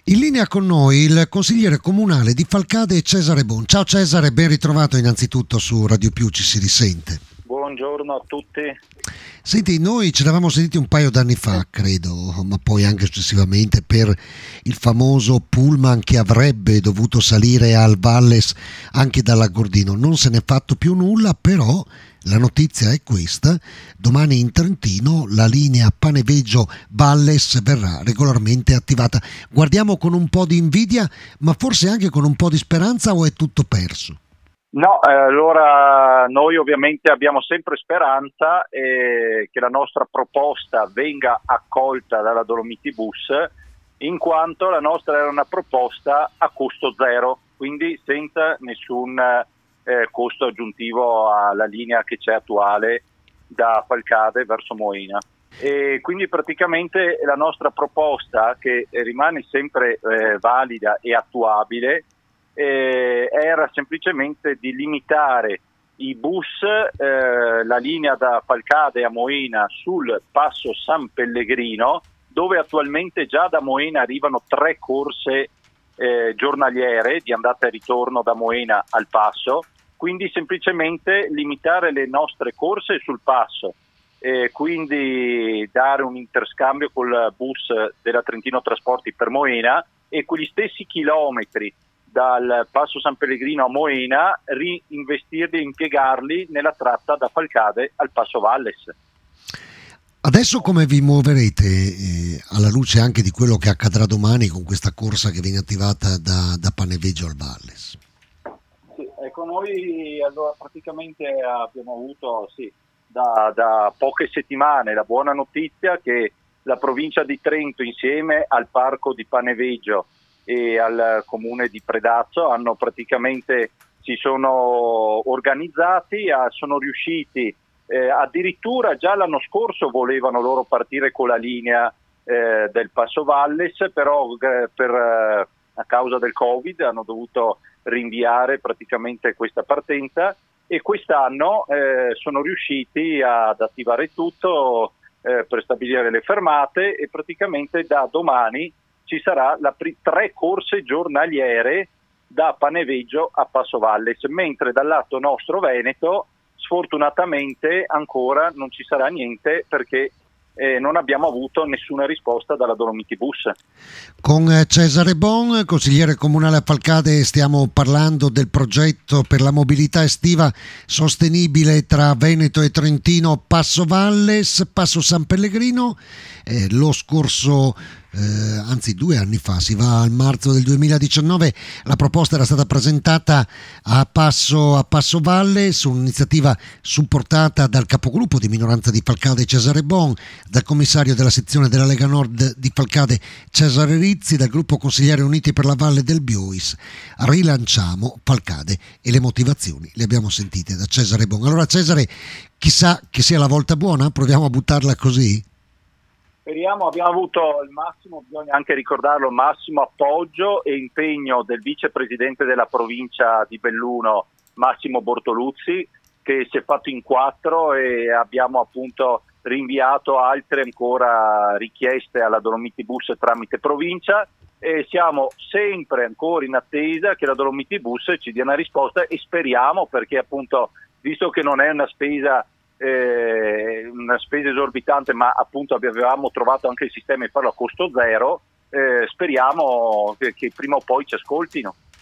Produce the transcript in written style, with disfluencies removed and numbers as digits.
In linea con noi il consigliere comunale di Falcade Cesare Bon. Ciao Cesare, ben ritrovato innanzitutto su Radio Più, ci si risente. Buongiorno a tutti. Senti, noi ci eravamo sentiti un paio d'anni fa, credo, ma poi anche successivamente per il famoso pullman che avrebbe dovuto salire al Valles anche dall'Agordino. Non se n'è fatto più nulla, però la notizia è questa: domani in Trentino la linea Paneveggio-Valles verrà regolarmente attivata. Guardiamo con un po' di invidia, ma forse anche con un po' di speranza, o è tutto perso? No, allora noi ovviamente abbiamo sempre speranza che la nostra proposta venga accolta dalla Dolomiti Bus, in quanto la nostra era una proposta a costo zero, quindi senza nessun costo aggiuntivo alla linea che c'è attuale da Falcade verso Moena. E quindi praticamente la nostra proposta, che rimane sempre valida e attuabile, era semplicemente di limitare i bus, la linea da Falcade a Moena sul passo San Pellegrino, dove attualmente già da Moena arrivano 3 corse giornaliere di andata e ritorno da Moena al passo, quindi semplicemente limitare le nostre corse sul passo, quindi dare un interscambio col bus della Trentino Trasporti per Moena e quegli stessi chilometri dal passo San Pellegrino a Moena reinvestirli e impiegarli nella tratta da Falcade al passo Valles. Adesso come vi muoverete alla luce anche di quello che accadrà domani con questa corsa che viene attivata da Paneveggio al Valles? Sì, ecco, noi allora praticamente abbiamo avuto da poche settimane la buona notizia che la provincia di Trento, insieme al parco di Paneveggio e al comune di Predazzo, si sono organizzati, sono riusciti, addirittura già l'anno scorso volevano loro partire con la linea del Passo Valles, però a causa del Covid hanno dovuto rinviare praticamente questa partenza, e quest'anno sono riusciti ad attivare tutto per stabilire le fermate, e praticamente da domani ci sarà 3 corse giornaliere da Paneveggio a Passo Valles, mentre dal lato nostro veneto sfortunatamente ancora non ci sarà niente, perché non abbiamo avuto nessuna risposta dalla Dolomiti Bus. Con Cesare Bon, consigliere comunale a Falcade, stiamo parlando del progetto per la mobilità estiva sostenibile tra Veneto e Trentino, Passo Valles, Passo San Pellegrino. Lo scorso anzi 2 anni fa, si va al marzo del 2019, la proposta era stata presentata a Passo Valle su un'iniziativa supportata dal capogruppo di minoranza di Falcade Cesare Bon, dal commissario della sezione della Lega Nord di Falcade Cesare Rizzi, dal gruppo Consiglieri Uniti per la Valle del Biois. Rilanciamo Falcade, e le motivazioni le abbiamo sentite da Cesare Bon. Allora Cesare, chissà che sia la volta buona, proviamo a buttarla così? Speriamo. Abbiamo avuto il massimo, bisogna anche ricordarlo, massimo appoggio e impegno del vicepresidente della provincia di Belluno, Massimo Bortoluzzi, che si è fatto in 4, e abbiamo appunto rinviato altre ancora richieste alla Dolomiti Bus tramite provincia, e siamo sempre ancora in attesa che la Dolomiti Bus ci dia una risposta, e speriamo, perché appunto, visto che non è una spesa esorbitante, ma appunto avevamo trovato anche il sistema di farlo a costo zero, speriamo che prima o poi ci ascoltino.